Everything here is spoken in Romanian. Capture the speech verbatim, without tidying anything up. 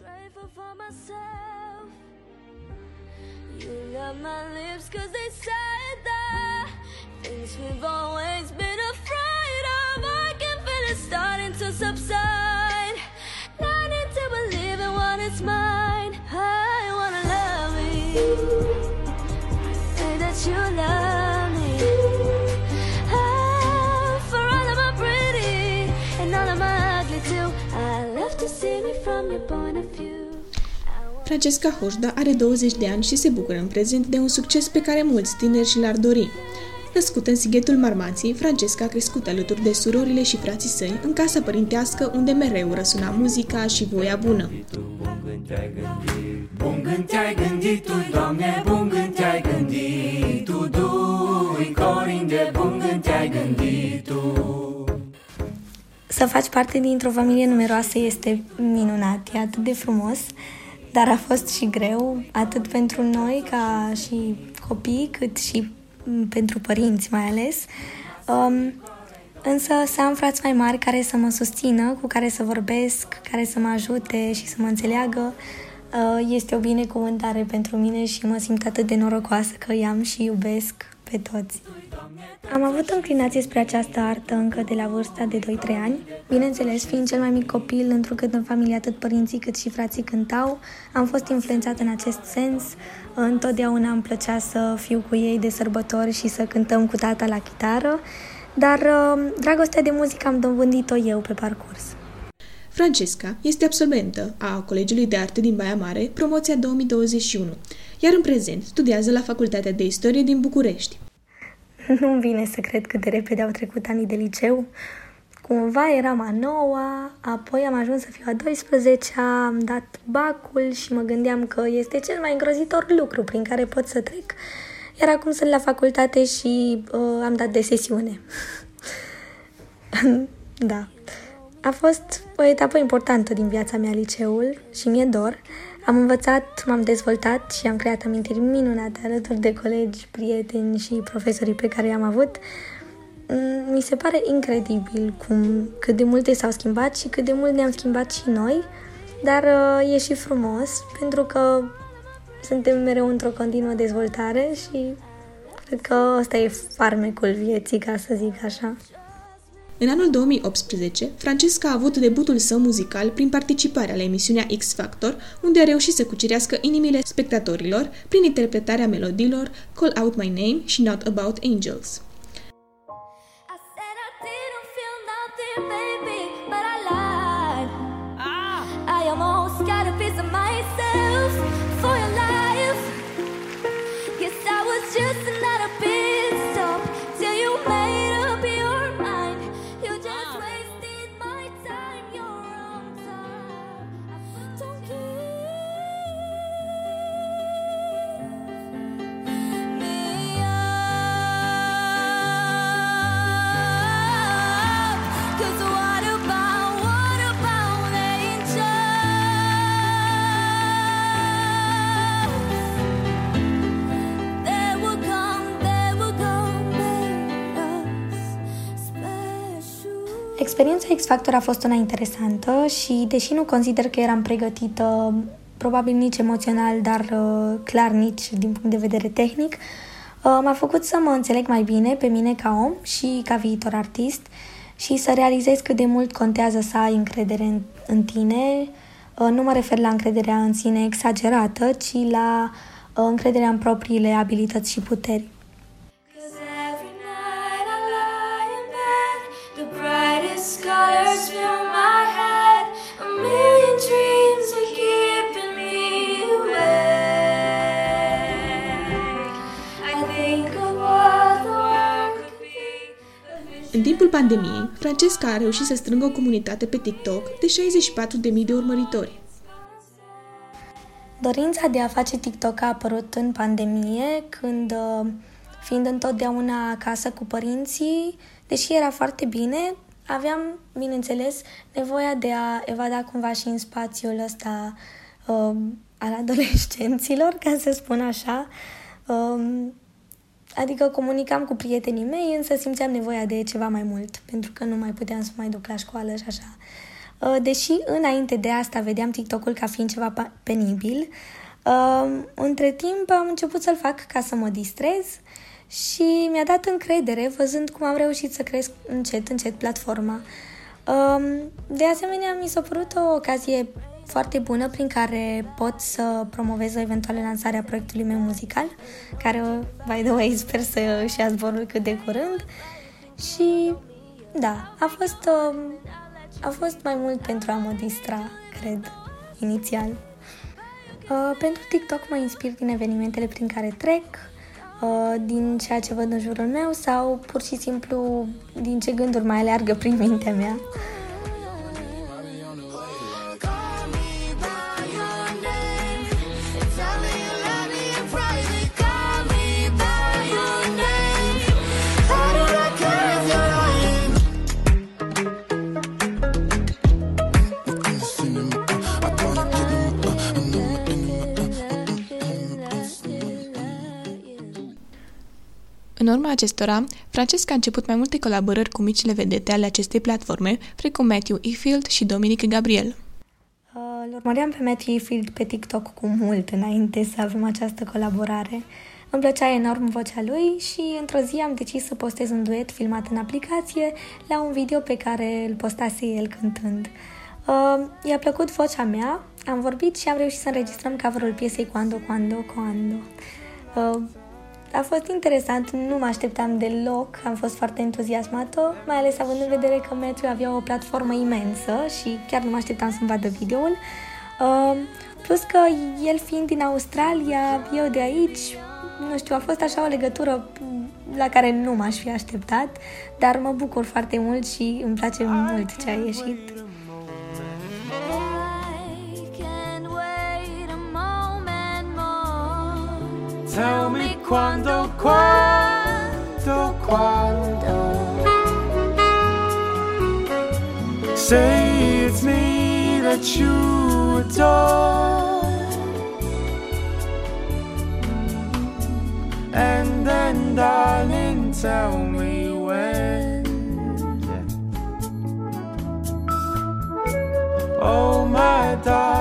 grateful for myself. You love my lips cause they said the things we've always been afraid of. I can feel it starting to subside. Learning to believe in what is mine. I wanna love you, say that you love me. Oh, for all of my pretty and all of my ugly too. I love to see me from your point of view. Francesca Hojda are douăzeci de ani și se bucură în prezent de un succes pe care mulți tineri și l-ar dori. Născută în Sighetul Marmației, Francesca a crescut alături de surorile și frații săi în casa părintească, unde mereu răsuna muzica și voia bună. Bun gând te-ai gândit tu, Doamne, bun gând te-ai gândit tu, du-i corinde, bun gând te-ai gândit tu. Să faci parte dintr-o familie numeroasă este minunat, e atât de frumos, dar a fost și greu, atât pentru noi ca și copii, cât și pentru părinți mai ales. Um, însă să am frați mai mari care să mă susțină, cu care să vorbesc, care să mă ajute și să mă înțeleagă, uh, este o binecuvântare pentru mine și mă simt atât de norocoasă că i-am și iubesc pe toți. Am avut o înclinație spre această artă încă de la vârsta de doi trei ani. Bineînțeles, fiind cel mai mic copil, întrucât în familie atât părinții cât și frații cântau, am fost influențată în acest sens. Întotdeauna îmi plăcea să fiu cu ei de sărbători și să cântăm cu tata la chitară, dar dragostea de muzică am dobândit-o eu pe parcurs. Francesca este absolventă a Colegiului de Arte din Baia Mare, promoția două mii douăzeci și unu, iar în prezent studiază la Facultatea de Istorie din București. Nu-mi vine să cred cât de repede au trecut anii de liceu. Cumva eram a noua, apoi am ajuns să fiu a douăsprezecea, am dat bacul și mă gândeam că este cel mai îngrozitor lucru prin care pot să trec. Iar acum sunt la facultate și uh, am dat de sesiune. Da. A fost o etapă importantă din viața mea, liceul, și mi-e dor. Am învățat, m-am dezvoltat și am creat amintiri minunate alături de colegi, prieteni și profesorii pe care i-am avut. Mi se pare incredibil cum, cât de multe s-au schimbat și cât de mult ne-am schimbat și noi, dar e și frumos pentru că suntem mereu într-o continuă dezvoltare și cred că ăsta e farmecul vieții, ca să zic așa. În anul două mii optsprezece, Francesca a avut debutul său muzical prin participarea la emisiunea X Factor, unde a reușit să cucerească inimile spectatorilor prin interpretarea melodiilor Call Out My Name și Not About Angels. Experiența X Factor a fost una interesantă și, deși nu consider că eram pregătită, probabil nici emoțional, dar uh, clar nici din punct de vedere tehnic, uh, m-a făcut să mă înțeleg mai bine pe mine ca om și ca viitor artist și să realizez cât de mult contează să ai încredere în, în tine. Uh, nu mă refer la încrederea în sine exagerată, ci la uh, încrederea în propriile abilități și puteri. Colors fill my head, a million dreams are keeping me awake. I think of what the world could be. În timpul pandemiei, Francesca a reușit să strângă o comunitate pe TikTok de șaizeci și patru de mii de urmăritori. Dorința de a face TikTok a apărut în pandemie, când, fiind întotdeauna acasă cu părinții, deși era foarte bine, aveam, bineînțeles, nevoia de a evada cumva și în spațiul ăsta uh, al adolescenților, ca să spun așa. Uh, adică comunicam cu prietenii mei, însă simțeam nevoia de ceva mai mult, pentru că nu mai puteam să mai duc la școală și așa. Deși înainte de asta vedeam TikTok-ul ca fiind ceva penibil, între timp am început să-l fac ca să mă distrez și mi-a dat încredere văzând cum am reușit să cresc încet, încet platforma. De asemenea, mi s-a părut o ocazie foarte bună prin care pot să promovez o eventuală lansare a proiectului meu muzical, care, by the way, sper să își ia zborul cât de curând. Și, da, a fost, a fost mai mult pentru a mă distra, cred, inițial. Pentru TikTok mă inspir din evenimentele prin care trec, din ceea ce văd în jurul meu sau pur și simplu din ce gânduri mai aleargă prin mintea mea. În urma acestora, Francesca a început mai multe colaborări cu micile vedete ale acestei platforme, precum Matthew Efield și Dominic Gabriel. Îl urmăream pe Matthew Efield pe TikTok cu mult înainte să avem această colaborare. Îmi plăcea enorm vocea lui și într-o zi am decis să postez un duet filmat în aplicație la un video pe care îl postase el cântând. Uh, i-a plăcut vocea mea, am vorbit și am reușit să înregistrăm cover-ul piesei Cuando, Cuando, Cuando. Uh, A fost interesant, nu mă așteptam deloc, am fost foarte entuziasmată, mai ales având în vedere că Matthew avea o platformă imensă și chiar nu mă așteptam să-mi vadă videoul. Uh, plus că el fiind din Australia, eu de aici, nu știu, a fost așa o legătură la care nu m-aș fi așteptat, dar mă bucur foarte mult și îmi place mult ce a ieșit. Tell me quando, quando, quando. Say it's me that you adore, and then darling tell me when. Oh my darling,